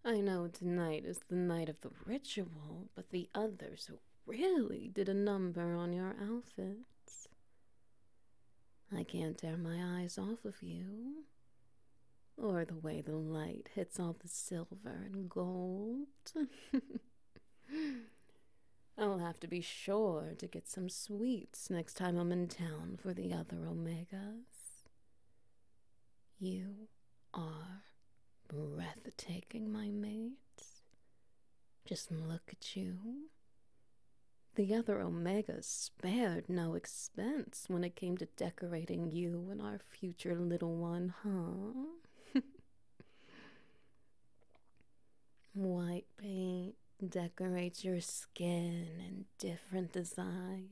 I know tonight is the night of the ritual, but the others really did a number on your outfits. I can't tear my eyes off of you, or the way the light hits all the silver and gold. I'll have to be sure to get some sweets next time I'm in town for the other Omegas. You are breathtaking, my mate. Just look at you. The other Omegas spared no expense when it came to decorating you and our future little one, huh? White paint decorates your skin in different designs.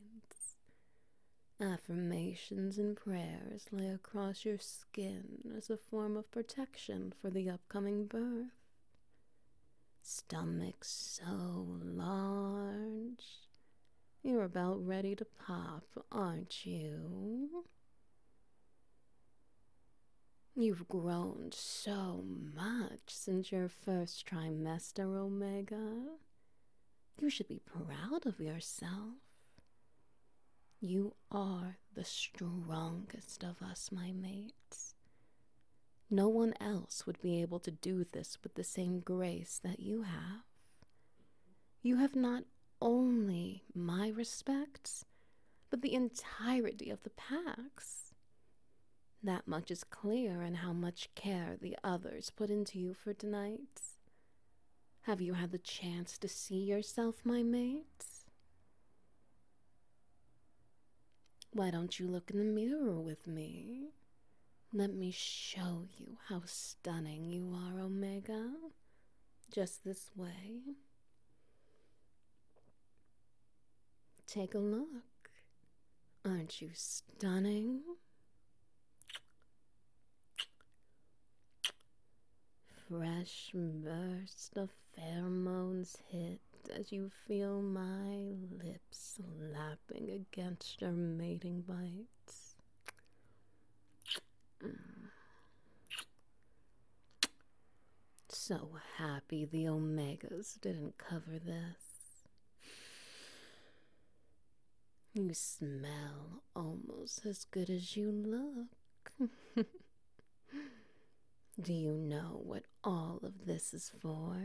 Affirmations and prayers lay across your skin as a form of protection for the upcoming birth. Stomach so large. You're about ready to pop, aren't you? You've grown so much since your first trimester, Omega. You should be proud of yourself. You are the strongest of us, my mates. No one else would be able to do this with the same grace that you have. You have not only my respects, but the entirety of the pack's. That much is clear in how much care the others put into you for tonight. Have you had the chance to see yourself, my mates? Why don't you look in the mirror with me? Let me show you how stunning you are, Omega. Just this way. Take a look. Aren't you stunning? Fresh burst of pheromones hit as you feel my lips lapping against your mating bites. So happy the Omegas didn't cover this. You smell almost as good as you look. Do you know what all of this is for?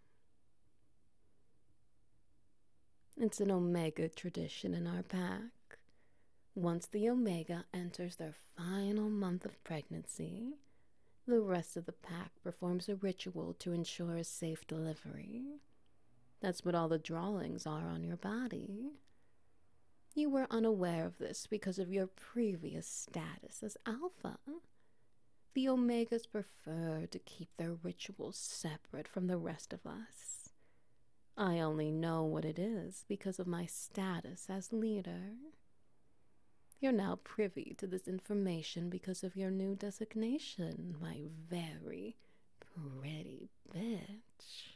It's an Omega tradition in our pack. Once the Omega enters their final month of pregnancy, the rest of the pack performs a ritual to ensure a safe delivery. That's what all the drawings are on your body. You were unaware of this because of your previous status as Alpha. The Omegas prefer to keep their rituals separate from the rest of us. I only know what it is because of my status as leader. You're now privy to this information because of your new designation, my very pretty bitch.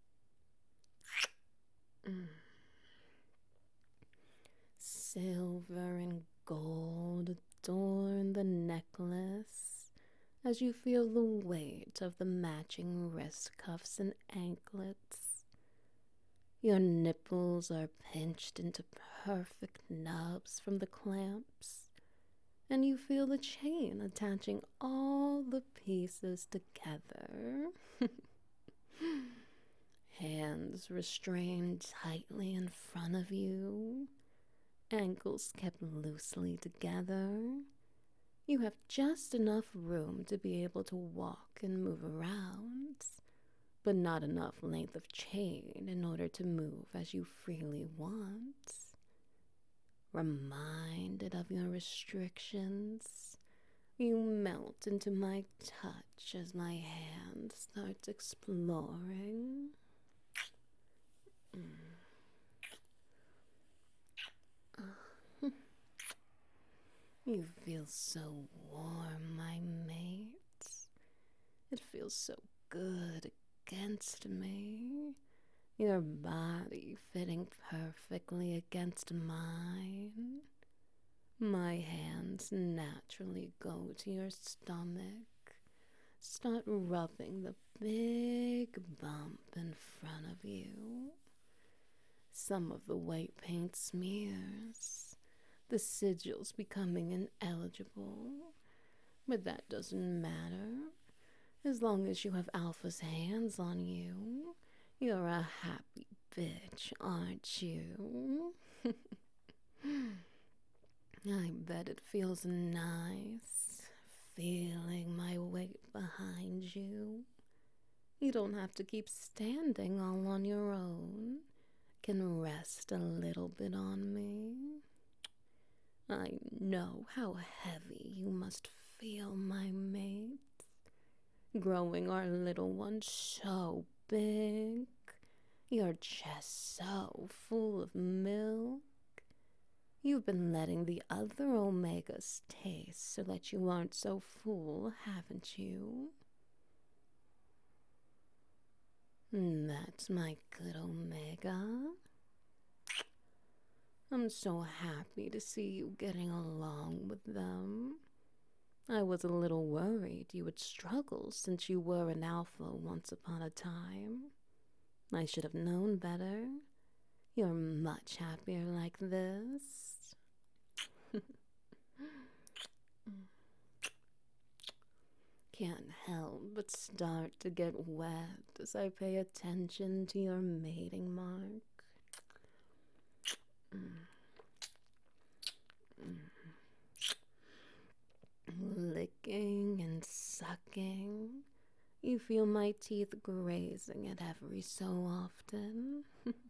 Silver and gold adorn the necklace as you feel the weight of the matching wrist cuffs and anklets. Your nipples are pinched into perfect nubs from the clamps, and you feel the chain attaching all the pieces together. Hands restrained tightly in front of you, ankles kept loosely together. You have just enough room to be able to walk and move around, but not enough length of chain in order to move as you freely want. Reminded of your restrictions, you melt into my touch as my hand starts exploring. You feel so warm, my mate. It feels so good against me. Your body fitting perfectly against mine. My hands naturally go to your stomach, start rubbing the big bump in front of you. Some of the white paint smears, the sigils becoming ineligible, but that doesn't matter. As long as you have Alpha's hands on you, you're a happy bitch, aren't you? I bet it feels nice feeling my weight behind you. You don't have to keep standing all on your own. Can rest a little bit on me. I know how heavy you must feel, my mate. Growing our little one so big, your chest so full of milk. You've been letting the other Omegas taste so that you aren't so full, haven't you? That's my good Omega. I'm so happy to see you getting along with them. I was a little worried you would struggle since you were an alpha once upon a time. I should have known better. You're much happier like this. Can't help but start to get wet as I pay attention to your mating mark. Licking and sucking. You feel my teeth grazing it every so often.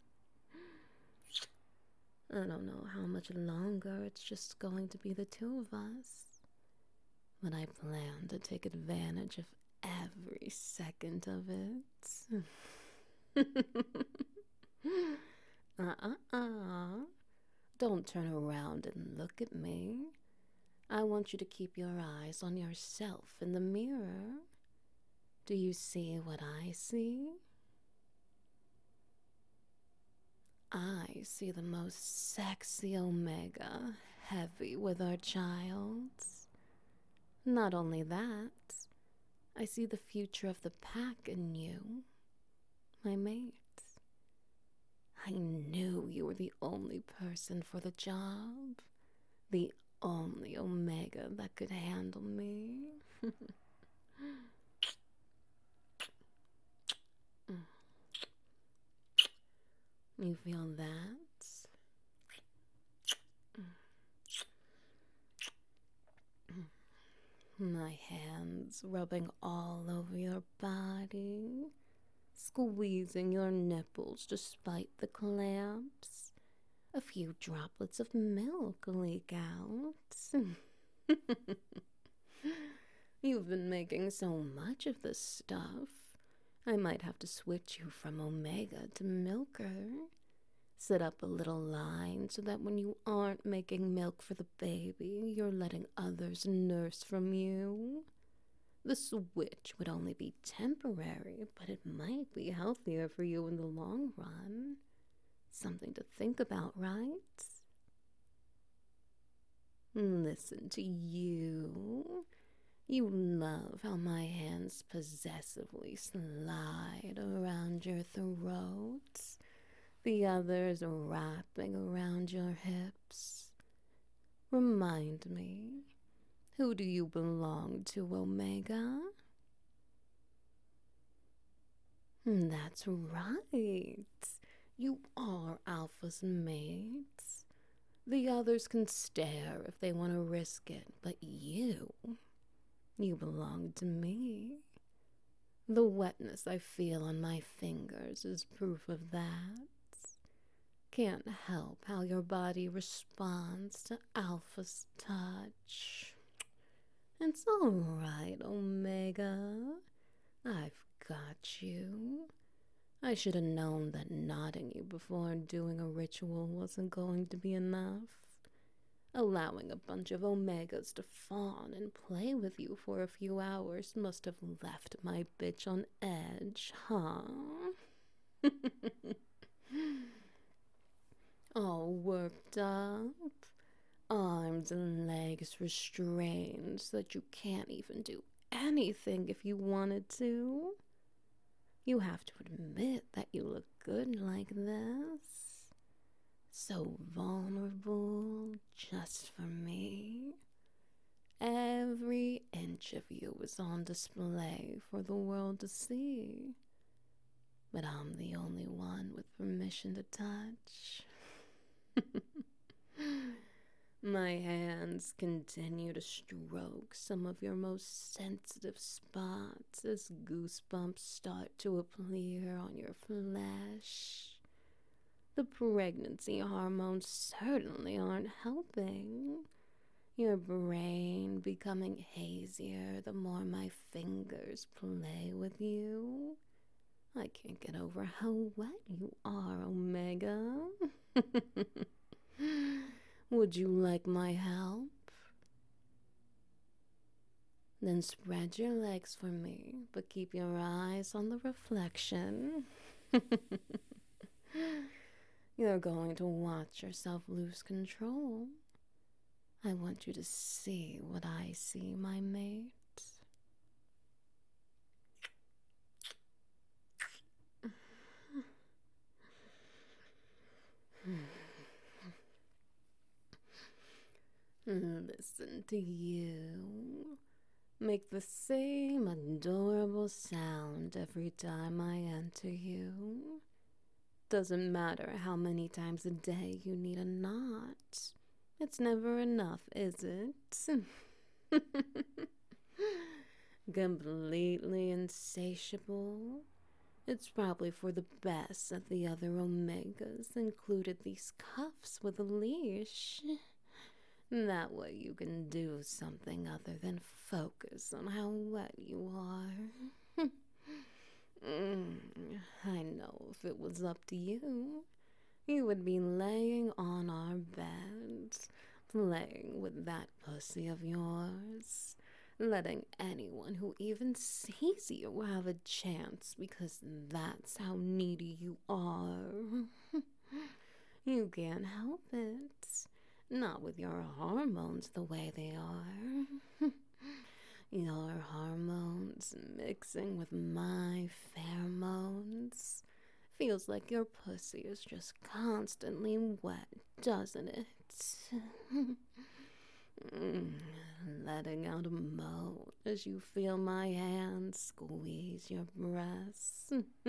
I don't know how much longer it's just going to be the two of us, but I plan to take advantage of every second of it. Don't turn around and look at me. I want you to keep your eyes on yourself in the mirror. Do you see what I see? I see the most sexy Omega, heavy with our child. Not only that, I see the future of the pack in you, my mate. I knew you were the only person for the job, the only Omega that could handle me. You feel that? My hands rubbing all over your body, squeezing your nipples despite the clamps. A few droplets of milk leak out. You've been making so much of this stuff. I might have to switch you from Omega to Milker. Set up a little line so that when you aren't making milk for the baby, you're letting others nurse from you. The switch would only be temporary, but it might be healthier for you in the long run. Something to think about, right? Listen to you. You love how my hands possessively slide around your throat, the others wrapping around your hips. Remind me, who do you belong to, Omega? That's right. You are Alpha's mates. The others can stare if they want to risk it, but you belong to me. The wetness I feel on my fingers is proof of that. Can't help how your body responds to Alpha's touch. It's all right, Omega. I've got you. I should have known that nodding you before doing a ritual wasn't going to be enough. Allowing a bunch of Omegas to fawn and play with you for a few hours must have left my bitch on edge, huh? All worked up, arms and legs restrained so that you can't even do anything if you wanted to. You have to admit that you look good like this. So vulnerable just for me. Every inch of you is on display for the world to see. But I'm the only one with permission to touch. My hands continue to stroke some of your most sensitive spots as goosebumps start to appear on your flesh. The pregnancy hormones certainly aren't helping. Your brain becoming hazier the more my fingers play with you. I can't get over how wet you are, Omega. Would you like my help? Then spread your legs for me, but keep your eyes on the reflection. You're going to watch yourself lose control. I want you to see what I see, my mate. Listen to you. Make the same adorable sound every time I enter you. Doesn't matter how many times a day you need a knot. It's never enough, is it? Completely insatiable. It's probably for the best that the other Omegas included these cuffs with a leash. That way you can do something other than focus on how wet you are. I know if it was up to you, you would be laying on our beds, playing with that pussy of yours, letting anyone who even sees you have a chance because that's how needy you are. You can't help it. Not with your hormones the way they are. Your hormones mixing with my pheromones. Feels like your pussy is just constantly wet, doesn't it? Letting out a moan as you feel my hands squeeze your breasts.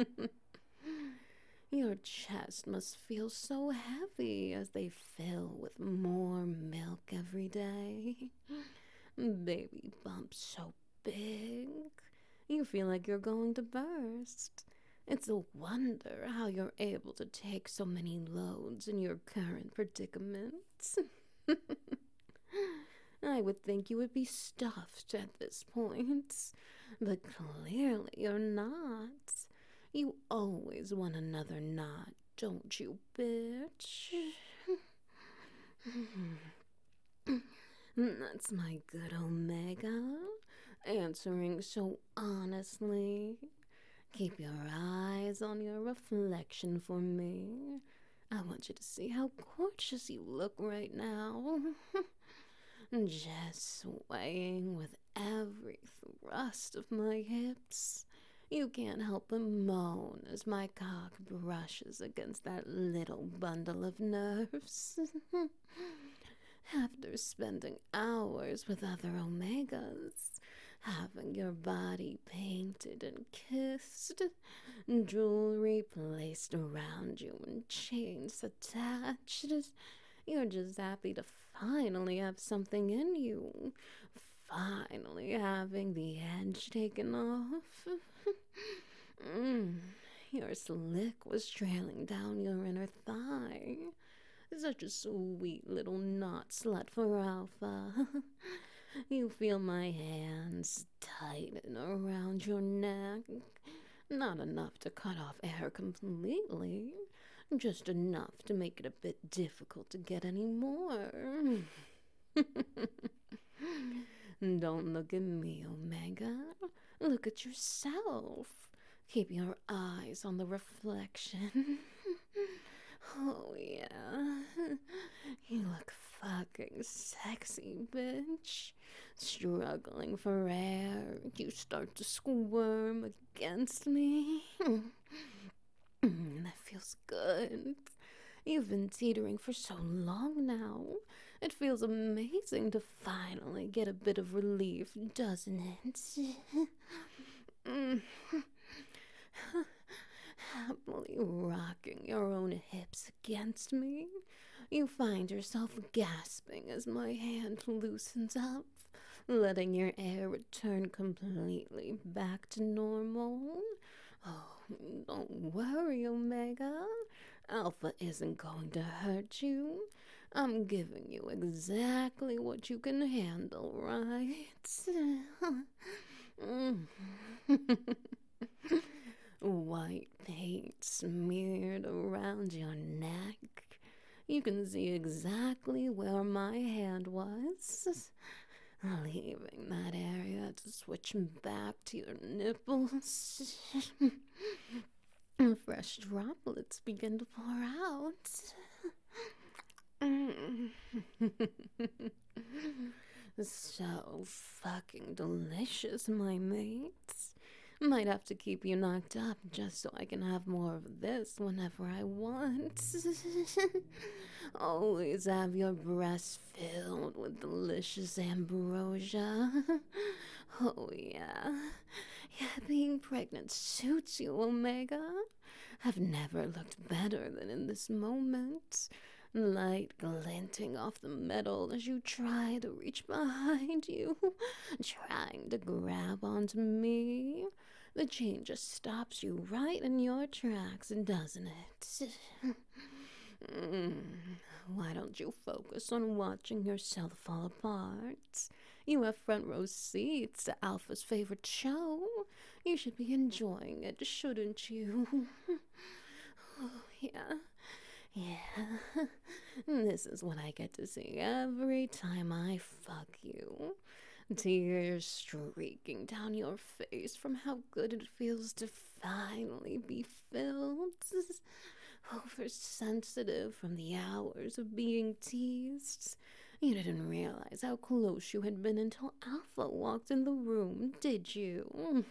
Your chest must feel so heavy as they fill with more milk every day. Baby bumps so big. You feel like you're going to burst. It's a wonder how you're able to take so many loads in your current predicament. I would think you would be stuffed at this point, but clearly you're not. You always want another knot, don't you, bitch? That's my good Omega, answering so honestly. Keep your eyes on your reflection for me. I want you to see how gorgeous you look right now. Just swaying with every thrust of my hips. You can't help but moan as my cock brushes against that little bundle of nerves. After spending hours with other Omegas, having your body painted and kissed, jewelry placed around you and chains attached, you're just happy to finally have something in you. Finally having the edge taken off. Your slick was trailing down your inner thigh. Such a sweet little knot slut for Alpha. You feel my hands tighten around your neck. Not enough to cut off air completely, just enough to make it a bit difficult to get any more. Don't look at me, Omega. Look at yourself. Keep your eyes on the reflection. Oh, yeah. You look fucking sexy bitch. Struggling for air, you start to squirm against me. That feels good. You've been teetering for so long now. It feels amazing to finally get a bit of relief, doesn't it? Happily rocking your own hips against me, you find yourself gasping as my hand loosens up, letting your air return completely back to normal. Oh, don't worry, Omega. Alpha isn't going to hurt you. I'm giving you exactly what you can handle, right? White paint smeared around your neck. You can see exactly where my hand was, leaving that area to switch back to your nipples. Fresh droplets begin to pour out. So fucking delicious, my mates. Might have to keep you knocked up just so I can have more of this whenever I want. Always have your breasts filled with delicious ambrosia. Oh, yeah. Yeah, being pregnant suits you, Omega. I've never looked better than in this moment. Light glinting off the metal as you try to reach behind you, trying to grab onto me. The chain just stops you right in your tracks, doesn't it? Why don't you focus on watching yourself fall apart? You have front row seats to Alpha's favorite show. You should be enjoying it, shouldn't you? Oh, yeah. Yeah. This is what I get to see every time I fuck you. Tears streaking down your face from how good it feels to finally be filled. Oversensitive from the hours of being teased. You didn't realize how close you had been until Alpha walked in the room, did you?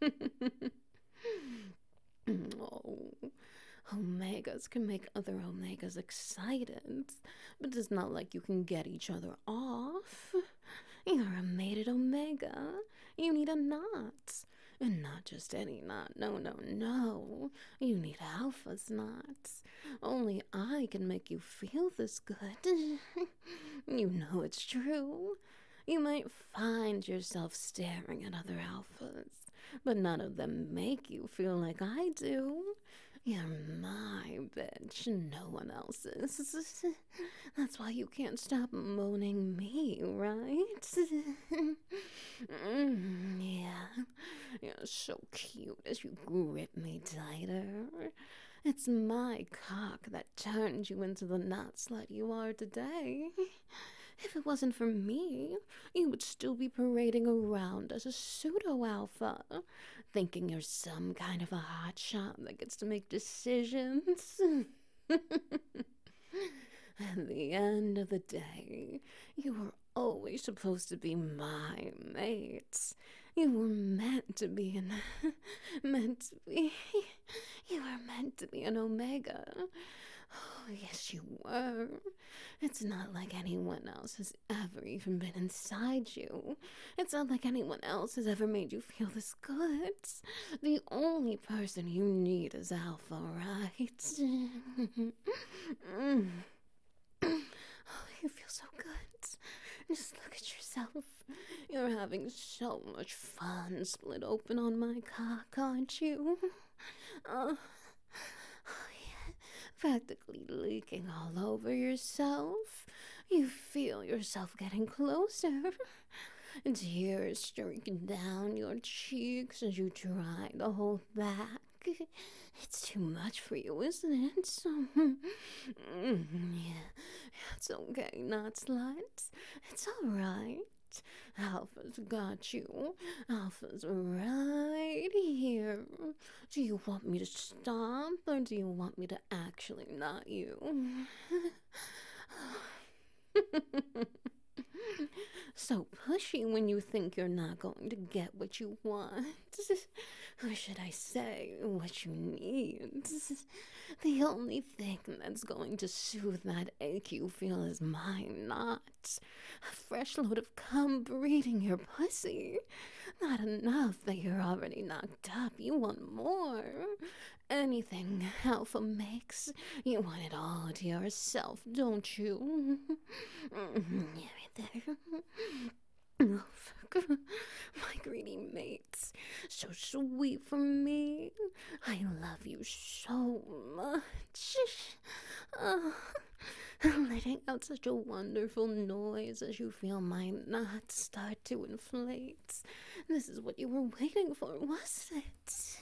Oh, Omegas can make other Omegas excited, but it's not like you can get each other off. You're a mated Omega. You need a knot. And not just any knot. No, no, no. You need Alpha's knots. Only I can make you feel this good. You know it's true. You might find yourself staring at other alphas, but none of them make you feel like I do. You're my bitch, no one else's. That's why you can't stop moaning me, right? Yeah, you're so cute as you grip me tighter. It's my cock that turned you into the knot slut you are today. If it wasn't for me, you would still be parading around as a pseudo alpha, thinking you're some kind of a hotshot that gets to make decisions. At the end of the day, you were always supposed to be my mate. You were meant to be an. meant to be. You were meant to be an Omega. Oh, yes, you were. It's not like anyone else has ever even been inside you. It's not like anyone else has ever made you feel this good. The only person you need is Alpha, right? Oh, you feel so good. Just look at yourself. You're having so much fun split open on my cock, aren't you? Oh, yeah. Practically leaking all over yourself. You feel yourself getting closer. Tears streaking down your cheeks as you try to hold back. It's too much for you, isn't it? Yeah, it's okay, not slut. It's alright. Alpha's got you. Alpha's right here. Do you want me to stop, or do you want me to actually not you? So pushy when you think you're not going to get what you want. Or should I say, what you need? The only thing that's going to soothe that ache you feel is my knot. A fresh load of cum breeding your pussy. Not enough that you're already knocked up. You want more. Anything Alpha makes, you want it all to yourself, don't you? Right there. Oh, fuck. My greedy mates. So sweet for me. I love you so much. Oh, letting out such a wonderful noise as you feel my nuts start to inflate. This is what you were waiting for, wasn't it?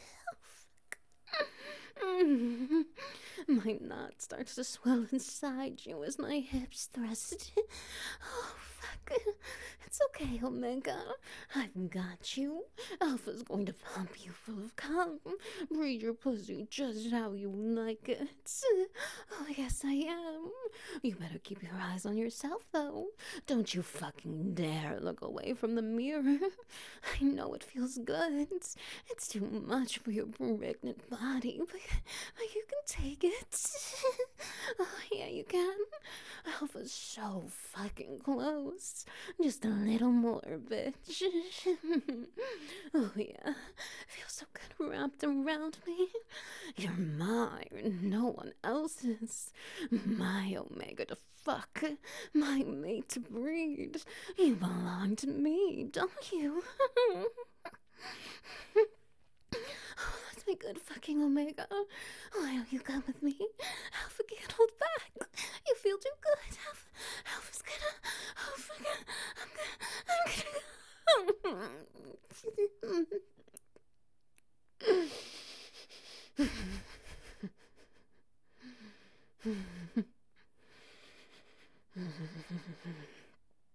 My knot starts to swell inside you as my hips thrust. Oh, fuck. It's okay, Omega. I've got you. Alpha's going to pump you full of cum. Breed your pussy just how you like it. Oh, yes, I am. You better keep your eyes on yourself, though. Don't you fucking dare look away from the mirror. I know it feels good. It's too much for your pregnant body, but you can take it. Oh, yeah, you can. Alpha's so fucking close. Just a little more, bitch. Oh, yeah. Feels so good wrapped around me. You're mine, no one else's. My Omega to fuck. My mate to breed. You belong to me, don't you? Oh, that's my good fucking Omega. Why don't you come with me? Alpha can't hold back. You feel too good. Alpha's gonna. I'm gonna.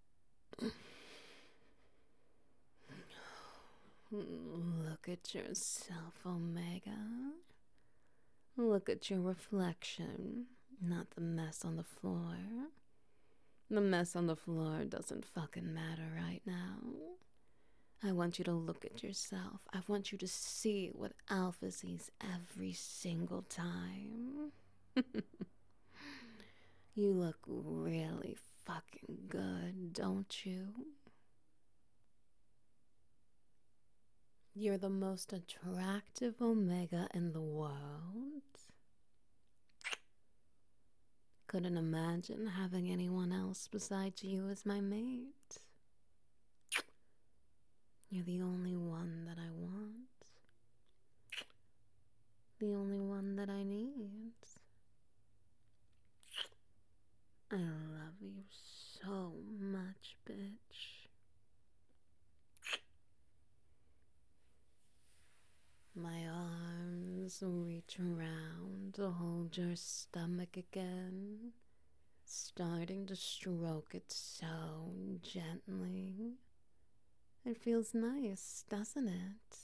Look at yourself, Omega. Look at your reflection, not the mess on the floor. The mess on the floor doesn't fucking matter right now. I want you to look at yourself. I want you to see what Alpha sees every single time. You look really fucking good, don't you? You're the most attractive Omega in the world. Couldn't imagine having anyone else besides you as my mate. You're the only one that I want. The only one that I need. I love you so much, bitch. My arms reach around to hold your stomach again, starting to stroke it so gently. It feels nice, doesn't it?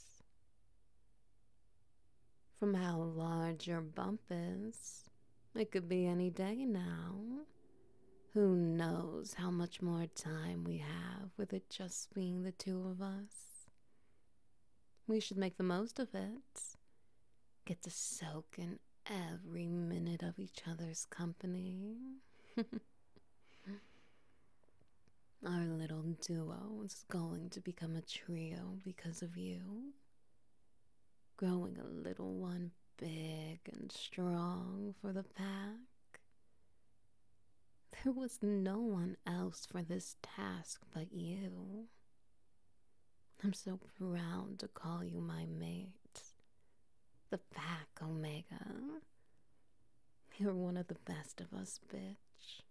From how large your bump is, it could be any day now. Who knows how much more time we have with it just being the two of us? We should make the most of it. Get to soak in every minute of each other's company. Our little duo is going to become a trio because of you. Growing a little one big and strong for the pack. There was no one else for this task but you. I'm so proud to call you my mate. The pack, Omega. You're one of the best of us, bitch.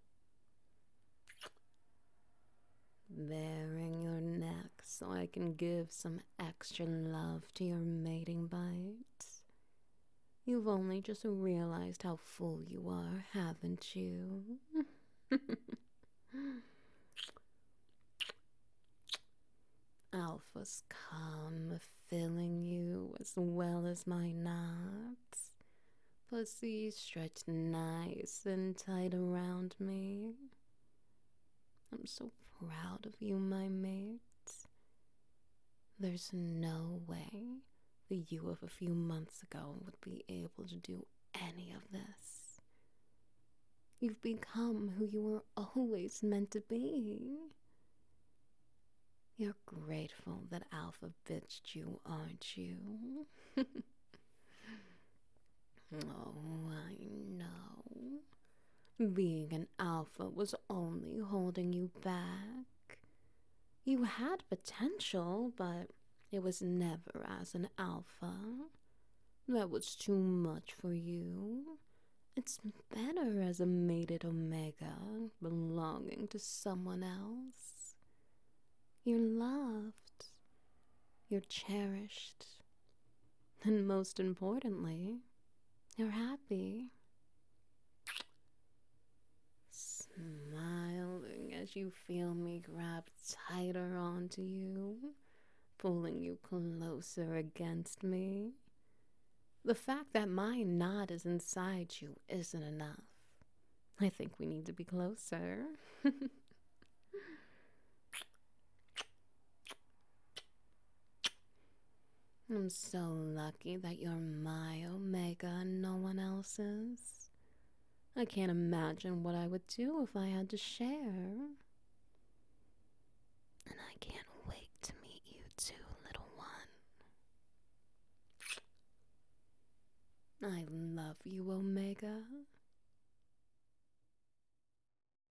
Baring your neck so I can give some extra love to your mating bites. You've only just realized how full you are, haven't you? Alpha's come, filling you as well as my knots. Pussy stretched nice and tight around me. I'm so proud of you, my mate. There's no way the you of a few months ago would be able to do any of this. You've become who you were always meant to be. You're grateful that Alpha bitched you, aren't you? Oh, I know. Being an alpha was only holding you back. You had potential, but it was never as an alpha. That was too much for you. It's better as a mated omega, belonging to someone else. You're loved. You're cherished. And most importantly, you're happy. Smiling as you feel me grab tighter onto you, pulling you closer against me. The fact that my knot is inside you isn't enough. I think we need to be closer. I'm so lucky that you're my Omega and no one else's. I can't imagine what I would do if I had to share. And I can't wait to meet you too, little one. I love you, Omega.